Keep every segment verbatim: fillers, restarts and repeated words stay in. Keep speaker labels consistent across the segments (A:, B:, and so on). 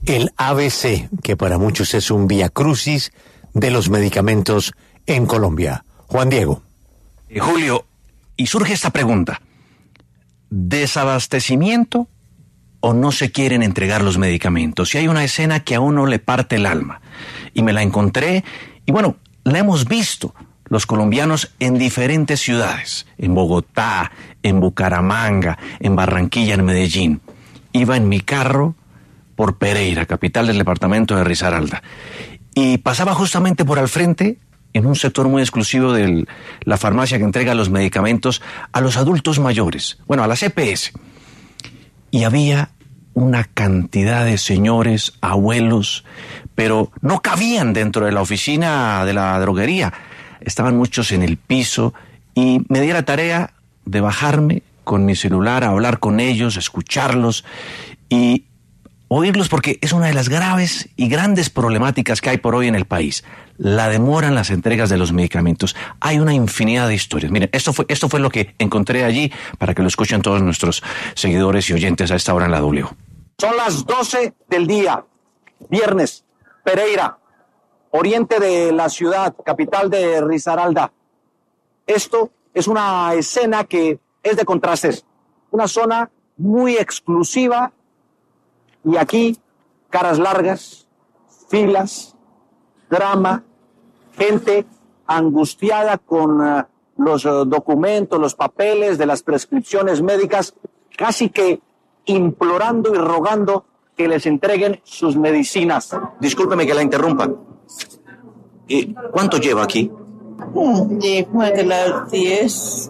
A: el A B C, que para muchos es un viacrucis de los medicamentos en Colombia. Juan Diego.
B: Eh, Julio, y surge esta pregunta. ¿Desabastecimiento o no se quieren entregar los medicamentos? Y hay una escena que a uno le parte el alma. Y me la encontré, y bueno, la hemos visto los colombianos en diferentes ciudades. En Bogotá, en Bucaramanga, en Barranquilla, en Medellín. Iba en mi carro por Pereira, capital del departamento de Risaralda. Y pasaba justamente por al frente, en un sector muy exclusivo de la farmacia que entrega los medicamentos a los adultos mayores, bueno, a las E P S. Y había una cantidad de señores, abuelos, pero no cabían dentro de la oficina de la droguería. Estaban muchos en el piso y me di la tarea de bajarme con mi celular a hablar con ellos, escucharlos y oírlos, porque es una de las graves y grandes problemáticas que hay por hoy en el país. La demora en las entregas de los medicamentos. Hay una infinidad de historias. Miren, esto fue, esto fue lo que encontré allí para que lo escuchen todos nuestros seguidores y oyentes a esta hora en la W.
C: Son las doce del día, viernes, Pereira, oriente de la ciudad, capital de Risaralda. Esto es una escena que es de contrastes, una zona muy exclusiva. Y aquí, caras largas, filas, drama, gente angustiada con uh, los uh, documentos, los papeles de las prescripciones médicas, casi que implorando y rogando que les entreguen sus medicinas.
D: Discúlpeme que la interrumpa. ¿Y cuánto lleva aquí?
E: Llevo desde las diez.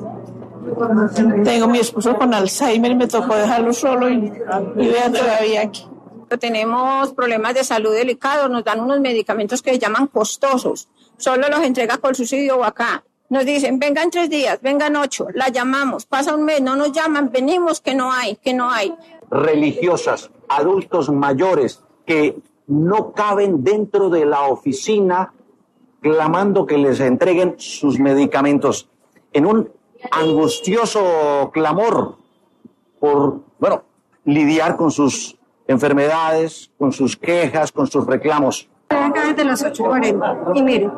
E: Tengo mi esposo con Alzheimer y me tocó dejarlo solo y, y vean todavía aquí.
F: Tenemos problemas de salud delicados, nos dan unos medicamentos que se llaman costosos. Solo los entrega con subsidio o acá. Nos dicen, vengan tres días, vengan ocho, la llamamos, pasa un mes, no nos llaman, venimos, que no hay, que no hay.
C: Religiosas, adultos mayores que no caben dentro de la oficina clamando que les entreguen sus medicamentos. En un angustioso clamor por, bueno, lidiar con sus enfermedades, con sus quejas, con sus reclamos.
G: Acá desde las ocho y cuarenta y miren,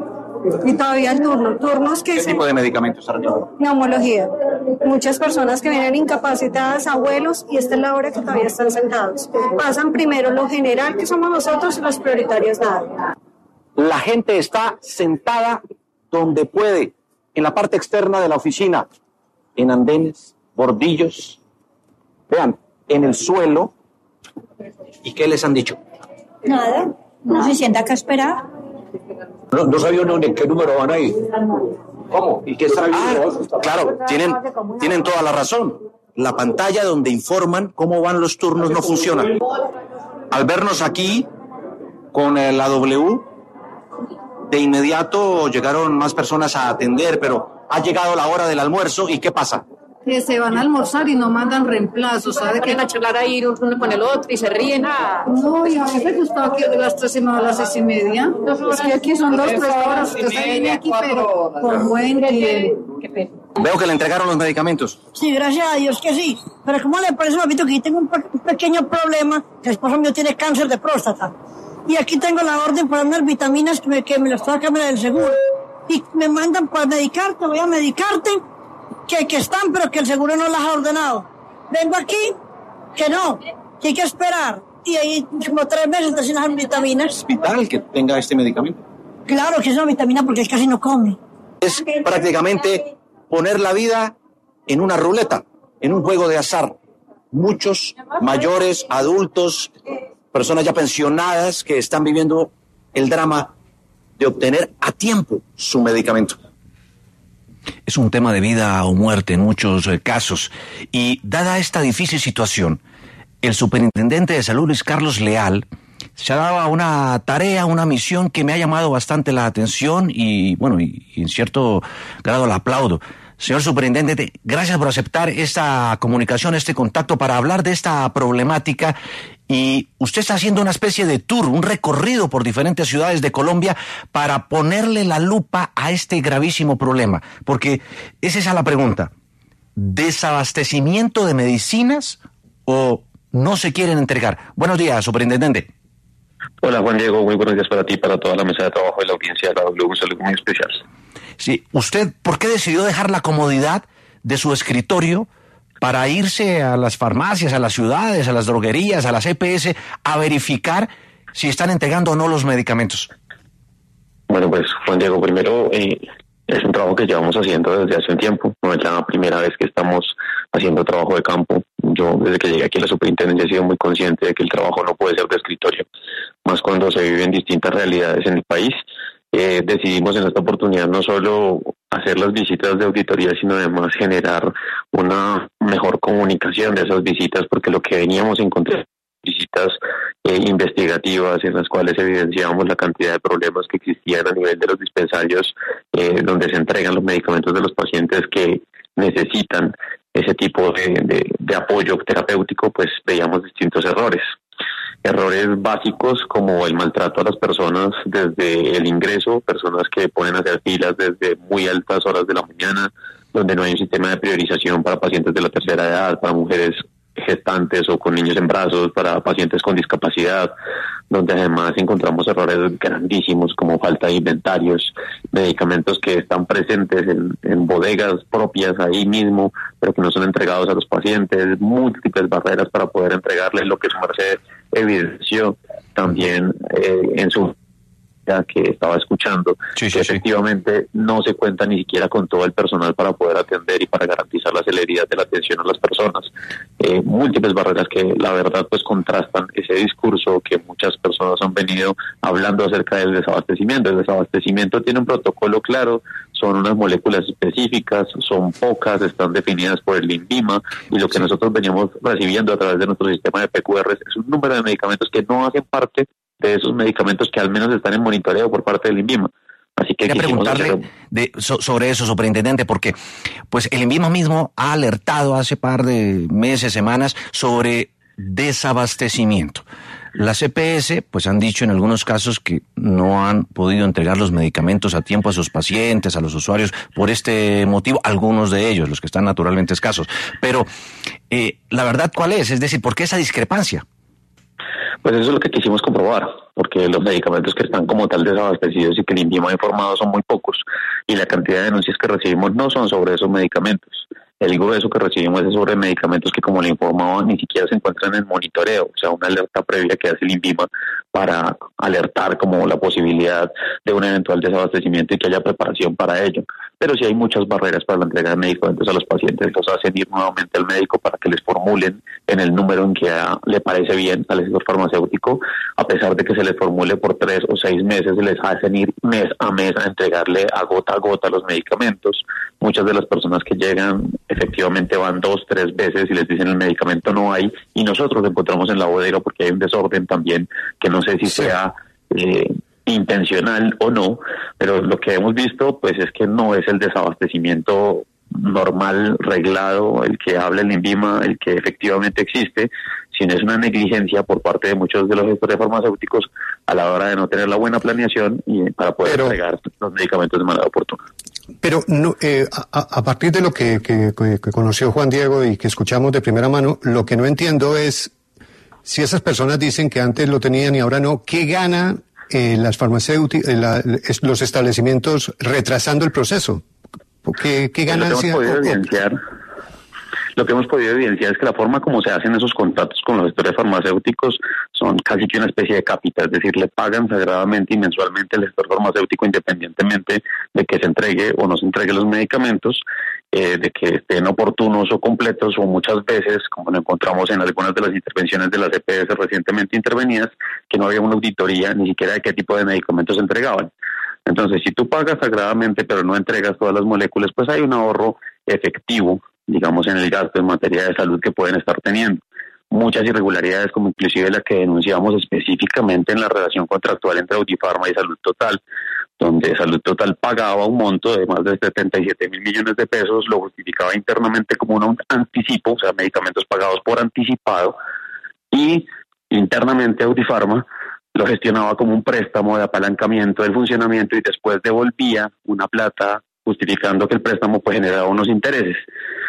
G: y todavía el turno, turnos que...
D: ¿Qué
G: se...
D: tipo de medicamentos?
G: Neumología. Muchas personas que vienen incapacitadas, abuelos, y esta es la hora que todavía están sentados. Pasan primero lo general, que somos nosotros, y los prioritarios nada.
C: La gente está sentada donde puede, en la parte externa de la oficina, en andenes, bordillos, vean, en el suelo.
D: ¿Y qué les han dicho?
G: Nada, no se sienta acá a esperar.
C: No, no sabía uno en qué número van a ir. ¿Cómo? ¿Y qué está
D: Ah, claro, tienen, tienen toda la razón. La pantalla donde informan cómo van los turnos no funciona. Al vernos aquí con la W, de inmediato llegaron más personas a atender, pero ha llegado la hora del almuerzo y ¿qué pasa?
H: Que se van a almorzar y no mandan reemplazos, ¿sabes? Que van a charlar ahí uno con el otro y se ríen. No, y a mí me gustaba aquí de las tres y media a las seis y media. Es que aquí son dos, tres horas, usted se viene aquí, pero con buen tiempo.
D: Veo que le entregaron los medicamentos.
I: Sí, gracias a Dios que sí. Pero ¿cómo le parece, papito, que aquí tengo un, pe- un pequeño problema? Que el esposo mío tiene cáncer de próstata. Y aquí tengo la orden para unas vitaminas que me, que me las trae a cámara del seguro. Y me mandan para medicarte, voy a medicarte. Que, que están, pero que el seguro no las ha ordenado. Vengo aquí, que no, que hay que esperar. Y ahí como tres meses sin las vitaminas.
D: Es vital que tenga este medicamento.
I: Claro que es una vitamina porque él casi no come.
D: Es prácticamente poner la vida en una ruleta, en un juego de azar. Muchos mayores, adultos, personas ya pensionadas que están viviendo el drama de obtener a tiempo su medicamento.
B: Es un tema de vida o muerte en muchos eh, casos. Y dada esta difícil situación, el superintendente de salud, Luis Carlos Leal, se ha dado una tarea, una misión que me ha llamado bastante la atención y, bueno, y, y en cierto grado la aplaudo. Señor superintendente, gracias por aceptar esta comunicación, este contacto para hablar de esta problemática. Y usted está haciendo una especie de tour, un recorrido por diferentes ciudades de Colombia para ponerle la lupa a este gravísimo problema. Porque esa es la pregunta. ¿Desabastecimiento de medicinas o no se quieren entregar. Buenos días, superintendente.
J: Hola Juan Diego, muy buenos días para ti, para toda la mesa de trabajo y la audiencia de la W, un saludo muy especial.
B: Sí, ¿usted por qué decidió dejar la comodidad de su escritorio para irse a las farmacias, a las ciudades, a las droguerías, a las E P S, a verificar si están entregando o no los medicamentos?
J: Bueno, pues Juan Diego, primero eh, es un trabajo que llevamos haciendo desde hace un tiempo, no es la primera vez que estamos haciendo trabajo de campo. Yo desde que llegué aquí a la superintendencia he sido muy consciente de que el trabajo no puede ser de escritorio, más cuando se viven distintas realidades en el país. Eh, decidimos en esta oportunidad no solo hacer las visitas de auditoría, sino además generar una mejor comunicación de esas visitas, porque lo que veníamos encontrando visitas eh, investigativas en las cuales evidenciábamos la cantidad de problemas que existían a nivel de los dispensarios eh, donde se entregan los medicamentos de los pacientes que necesitan ese tipo de, de, de apoyo terapéutico, pues veíamos distintos errores. Errores básicos como el maltrato a las personas desde el ingreso, personas que ponen a hacer filas desde muy altas horas de la mañana, donde no hay un sistema de priorización para pacientes de la tercera edad, para mujeres gestantes o con niños en brazos, para pacientes con discapacidad, donde además encontramos errores grandísimos como falta de inventarios, medicamentos que están presentes en, en bodegas propias ahí mismo, pero que no son entregados a los pacientes, múltiples barreras para poder entregarles lo que su merced evidenció también eh, en su que estaba escuchando,
B: sí, sí,
J: que efectivamente sí. No se cuenta ni siquiera con todo el personal para poder atender y para garantizar la celeridad de la atención a las personas. Eh, múltiples barreras que la verdad pues contrastan ese discurso que muchas personas han venido hablando acerca del desabastecimiento. El desabastecimiento tiene un protocolo claro, son unas moléculas específicas, son pocas, están definidas por el INVIMA, y lo que nosotros veníamos recibiendo a través de nuestro sistema de P Q R es un número de medicamentos que no hacen parte de esos medicamentos que al menos están en monitoreo por parte del INVIMA. Así que
B: quería preguntarle hacer... de, so, sobre eso, superintendente, porque pues el INVIMA mismo ha alertado hace par de meses, semanas, sobre desabastecimiento. Las E P S pues han dicho en algunos casos que no han podido entregar los medicamentos a tiempo a sus pacientes, a los usuarios, por este motivo, algunos de ellos, los que están naturalmente escasos. Pero eh, la verdad, ¿cuál es? Es decir, ¿por qué esa discrepancia?
J: Pues eso es lo que quisimos comprobar, porque los medicamentos que están como tal desabastecidos y que el INVIMA ha informado son muy pocos, y la cantidad de denuncias que recibimos no son sobre esos medicamentos. El grueso que recibimos es sobre medicamentos que, como le informaba, ni siquiera se encuentran en monitoreo, o sea, una alerta previa que hace el INVIMA para alertar como la posibilidad de un eventual desabastecimiento y que haya preparación para ello. Pero sí hay muchas barreras para la entrega de medicamentos a los pacientes, los hacen ir nuevamente al médico para que les formulen en el número en que a, le parece bien al sector farmacéutico, a pesar de que se les formule por tres o seis meses, les hacen ir mes a mes a entregarle a gota a gota los medicamentos. Muchas de las personas que llegan efectivamente van dos, tres veces y les dicen el medicamento no hay, y nosotros lo encontramos en la bodega porque hay un desorden también que no sé si sí. sea eh, intencional o no, pero lo que hemos visto pues es que no es el desabastecimiento normal, reglado, el que habla el INVIMA, el que efectivamente existe, sino es una negligencia por parte de muchos de los gestores farmacéuticos a la hora de no tener la buena planeación y para poder pero, entregar los medicamentos de manera oportuna.
A: Pero no, eh, a, a partir de lo que, que, que conoció Juan Diego y que escuchamos de primera mano, lo que no entiendo es si esas personas dicen que antes lo tenían y ahora no, ¿qué gana eh, las farmacéuticas, eh, la, los establecimientos retrasando el proceso? ¿Qué, qué ganancia?
J: Lo que hemos podido evidenciar, lo que hemos podido evidenciar es que la forma como se hacen esos contratos con los gestores farmacéuticos son casi que una especie de cápita, es decir, le pagan sagradamente y mensualmente al gestor farmacéutico independientemente de que se entregue o no se entregue los medicamentos, eh, de que estén oportunos o completos, o muchas veces, como lo encontramos en algunas de las intervenciones de las E P S recientemente intervenidas, que no había una auditoría ni siquiera de qué tipo de medicamentos se entregaban. Entonces, si tú pagas sagradamente pero no entregas todas las moléculas, pues hay un ahorro efectivo, digamos, en el gasto en materia de salud que pueden estar teniendo. Muchas irregularidades, como inclusive la que denunciamos específicamente en la relación contractual entre Audiofarma y Salud Total, donde Salud Total pagaba un monto de más de setenta y siete mil millones de pesos, lo justificaba internamente como un anticipo, o sea, medicamentos pagados por anticipado, y internamente Audiofarma lo gestionaba como un préstamo de apalancamiento del funcionamiento y después devolvía una plata justificando que el préstamo pues generaba unos intereses.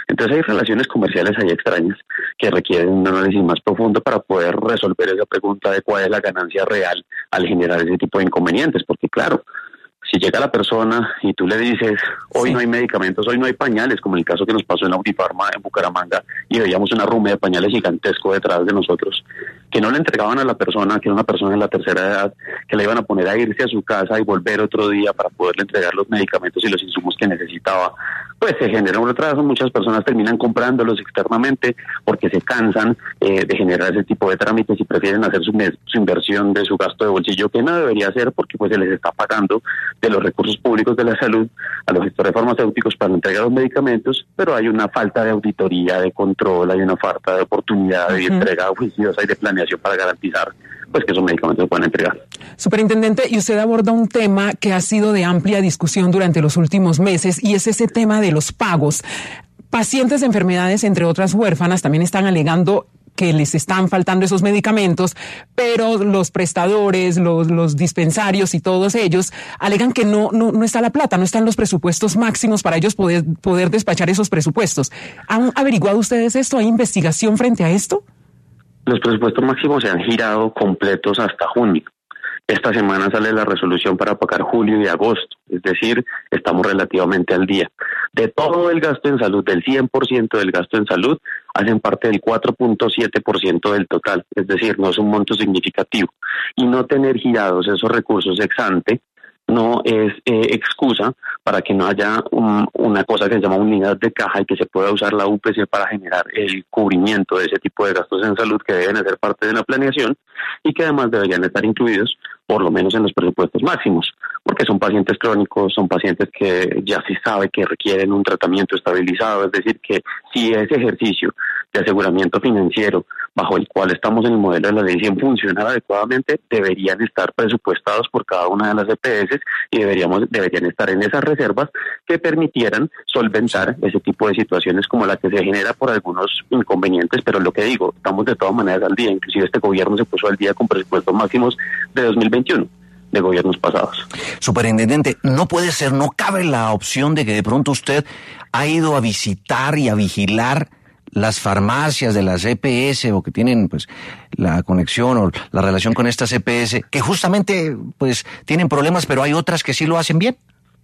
J: Entonces hay relaciones comerciales ahí extrañas que requieren un análisis más profundo para poder resolver esa pregunta de cuál es la ganancia real al generar ese tipo de inconvenientes, porque claro, si llega la persona y tú le dices, hoy sí. no hay medicamentos, hoy no hay pañales, como el caso que nos pasó en la Unifarma en Bucaramanga, y veíamos una rume de pañales gigantesco detrás de nosotros, que no le entregaban a la persona, que era una persona en la tercera edad, que le iban a poner a irse a su casa y volver otro día para poderle entregar los medicamentos y los insumos que necesitaba, pues se genera un retraso. Muchas personas terminan comprándolos externamente porque se cansan eh, de generar ese tipo de trámites y prefieren hacer su, su inversión de su gasto de bolsillo, que no debería hacer porque pues se les está pagando de los recursos públicos de la salud a los gestores farmacéuticos para entregar los medicamentos, pero hay una falta de auditoría, de control, hay una falta de oportunidad de uh-huh. entrega juiciosa y de planeación para garantizar pues que esos medicamentos se puedan entregar.
K: Superintendente, y usted aborda un tema que ha sido de amplia discusión durante los últimos meses, y es ese tema de los pagos. Pacientes de enfermedades, entre otras huérfanas, también están alegando que les están faltando esos medicamentos, pero los prestadores, los, los dispensarios y todos ellos alegan que no, no, no está la plata, no están los presupuestos máximos para ellos poder, poder despachar esos presupuestos. ¿Han averiguado ustedes esto? ¿Hay investigación frente a esto?
J: Los presupuestos máximos se han girado completos hasta junio. Esta semana sale la resolución para pagar julio y agosto, es decir, estamos relativamente al día. De todo el gasto en salud, del cien por ciento del gasto en salud, hacen parte del cuatro punto siete por ciento del total, es decir, no es un monto significativo. Y no tener girados esos recursos ex ante no es eh, excusa para que no haya un, una cosa que se llama unidad de caja y que se pueda usar la U P C para generar el cubrimiento de ese tipo de gastos en salud que deben ser parte de la planeación y que además deberían estar incluidos por lo menos en los presupuestos máximos, porque son pacientes crónicos, son pacientes que ya se sabe que requieren un tratamiento estabilizado, es decir, que si ese ejercicio de aseguramiento financiero bajo el cual estamos en el modelo de la ley cien funciona adecuadamente, deberían estar presupuestados por cada una de las E P S y deberíamos deberían estar en esas reservas que permitieran solventar ese tipo de situaciones como la que se genera por algunos inconvenientes, pero lo que digo, estamos de todas maneras al día, inclusive este gobierno se puso al día con presupuestos máximos de dos mil veintiuno. De gobiernos pasados.
B: Superintendente, no puede ser, no cabe la opción de que de pronto usted ha ido a visitar y a vigilar las farmacias de las E P S o que tienen pues la conexión o la relación con estas E P S, que justamente pues tienen problemas, pero hay otras que sí lo hacen bien.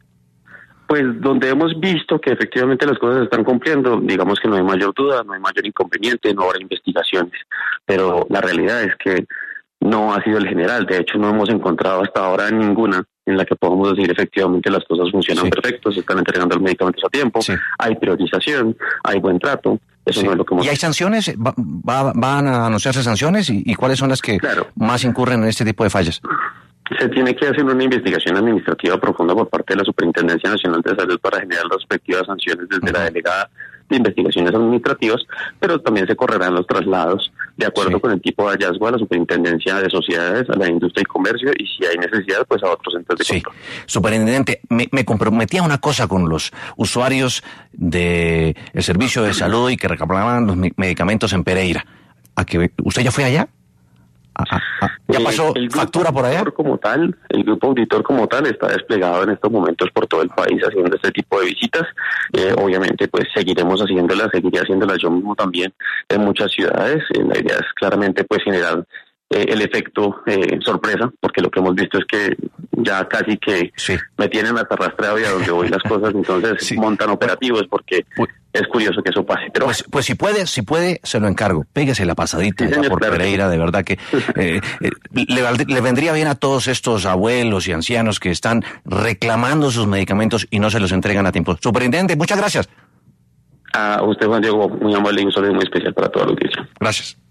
J: Pues donde hemos visto que efectivamente las cosas se están cumpliendo, digamos que no hay mayor duda, no hay mayor inconveniente, no habrá investigaciones, pero la realidad es que no ha sido el general. De hecho, no hemos encontrado hasta ahora ninguna en la que podamos decir efectivamente las cosas funcionan sí. perfecto, se están entregando los medicamentos a tiempo, sí. hay priorización, hay buen trato. Eso sí. no es lo que hemos...
B: ¿Y hay sanciones? ¿Va, va, ¿Van a anunciarse sanciones? ¿Y, y cuáles son las que claro. más incurren en este tipo de fallas?
J: Se tiene que hacer una investigación administrativa profunda por parte de la Superintendencia Nacional de Salud para generar las respectivas sanciones desde uh-huh. la delegada de investigaciones administrativas, pero también se correrán los traslados de acuerdo sí. con el tipo de hallazgo a la Superintendencia de Sociedades, a la Industria y Comercio, y si hay necesidad, pues a otros centros de
B: sí.
J: control.
B: Superintendente, me, me comprometí a una cosa con los usuarios del de servicio de salud y que reclamaban los medicamentos en Pereira. ¿A que usted ya fue allá? Ah, ah, ¿Ya pasó el, el factura por allá?
J: Como tal, el grupo auditor como tal está desplegado en estos momentos por todo el país haciendo este tipo de visitas. Eh, obviamente, pues seguiremos haciéndolas, seguiré haciéndolas yo mismo también en muchas ciudades. Eh, la idea es claramente pues generar eh, el efecto eh, sorpresa, porque lo que hemos visto es que ya casi que sí. me tienen hasta rastreado y a donde voy las cosas, entonces sí. montan operativos porque... Uy. Es curioso que eso pase, pero...
B: Pues, pues si puede, si puede, se lo encargo. Péguese la pasadita sí, allá por claro. Pereira, de verdad que eh, eh, le, le vendría bien a todos estos abuelos y ancianos que están reclamando sus medicamentos y no se los entregan a tiempo. Superintendente, muchas gracias.
J: A usted, Juan Diego, muy amable y un saludo muy especial para toda la audiencia.
B: Gracias.